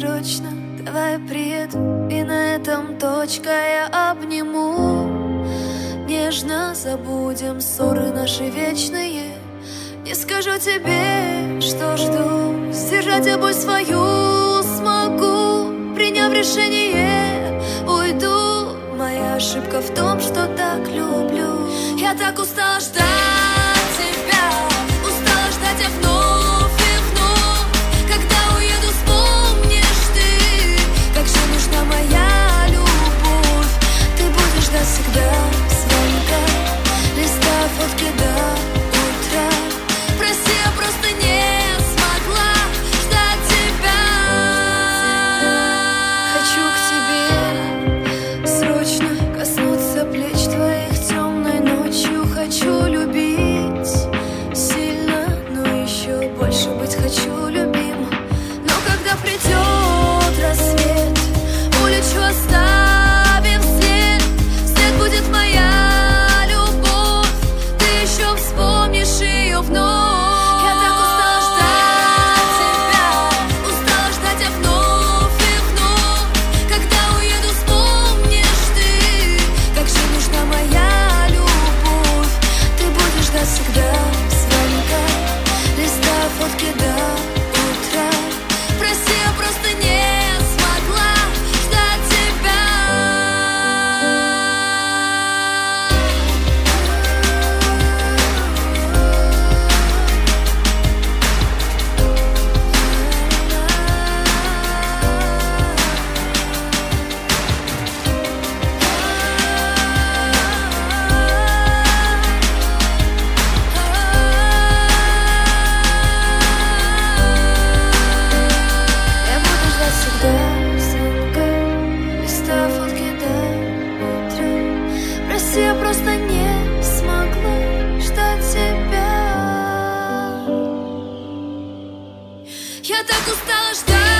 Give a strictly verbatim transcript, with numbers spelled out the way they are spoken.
срочно, давай приеду, и на этом точка, я обниму. Нежно забудем ссоры наши вечные. Не скажу тебе, что жду, сдержать я боль свою смогу. Приняв решение, уйду. Моя ошибка в том, что так люблю. Я так устала ждать тебя, устала ждать я вновь и вновь. Когда уеду, вспомнишь ты, как же нужна моя любовь. Ты будешь ждать всегда звонка, листа фотки до утра. Прости, я просто не смогла ждать тебя. Хочу к тебе срочно коснуться плеч твоих темной ночью. Хочу любить сильно, но еще больше быть хочу любим. Но когда придет рассвет, улечу, оставив след. След будет моя любовь, ты еще вспомнишь ее вновь. Всегда звонка, листа фотки до утра. Прости, я просто не смогла ждать тебя. Я просто не смогла ждать тебя. Я так устала ждать.